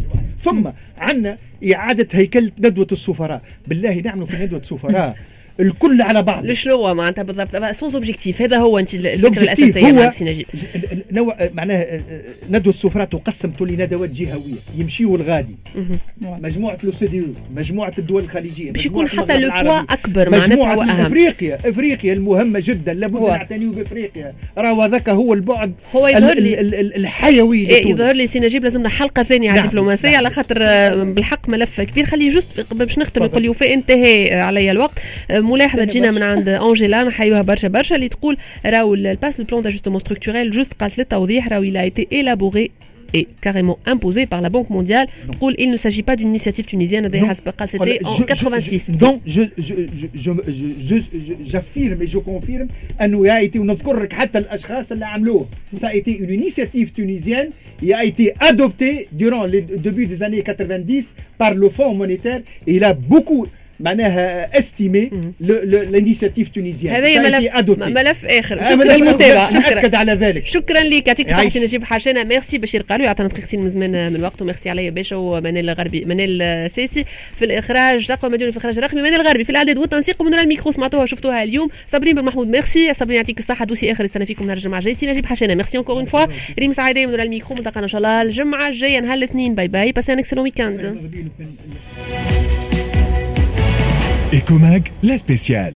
ثم عندنا إعادة هيكلة ندوة السفراء. بالله نعملوا في ندوة السفراء الكل على بعض. لشنو معناتها بالضبط سوز اوبجيكتيف؟ هذا هو انت الفكره الاساسيه مع سي نجيب. نوع معناها ندوة السفراء تقسم تولي ندوات جهويه يمشيوا الغادي، مجموعه لوسيديو، مجموعه الدول الخليجيه، باش يكون حتى لو بوا اكبر معناتها واهم. افريقيا افريقيا المهمه جدا، لابد نعتنيو بافريقيا. راهو هذاك هو البعد هو يظهر لي الحيوي. إيه يظهر لي سي نجيب لازمنا حلقه ثانيه على الدبلوماسيه. نعم. على خاطر بالحق ملف كبير. خلي جوست باش نختم يقول لي في انتهى علي الوقت. ملاحظه تجينا من عند انجيلا نحيوها برشا برشا اللي تقول راهو الباس البلان داجستمون ستركتوريل جوست قالت للتوضيح راهو il a été élaboré et carrément imposé par la Banque mondiale. نقول il ne s'agit pas d'une initiative tunisienne. هذا حسب قال c'était en quatre-vingt-six. donc je je je je j'affirme et je confirme انه a été ونذكر لك حتى الاشخاص اللي عملوه. ça a été une initiative tunisienne qui a été adoptée durant les début des années quatre-vingt-dix par le Fonds monétaire et il a beaucoup معناها استيمي الانيشيتيف تونيزيان. هذا ملف ملف اخر. شكرا للمتابعه. نأكد على ذلك. شكرا لك. يعطيك الصحه نجيب حاشانا. ميرسي بشير قالوا يعطينا دقيقتين من زمان من الوقت. وميرسي عليا باشا ومنال الغربي منال الساسي في الاخراج، تقوى مديوني في الاخراج الرقمي، منال الغربي في الاعداد والتنسيق، ومن الميكرو سمعتوها وشفتوها اليوم صابرين بن محمود. ميرسي صابرين يعطيك الصحه. دوسي اخر استنى فيكم نهار الجمعه الجاي. سي نجيب حاشانا ميرسي انكور اون فوا. ريم سعيده من الميكرو. ملتقانا ان شاء الله الجمعه الجايه نهار الاثنين. باي باي. باسي ان اكسلون ويكاند. Ecomag, la spéciale.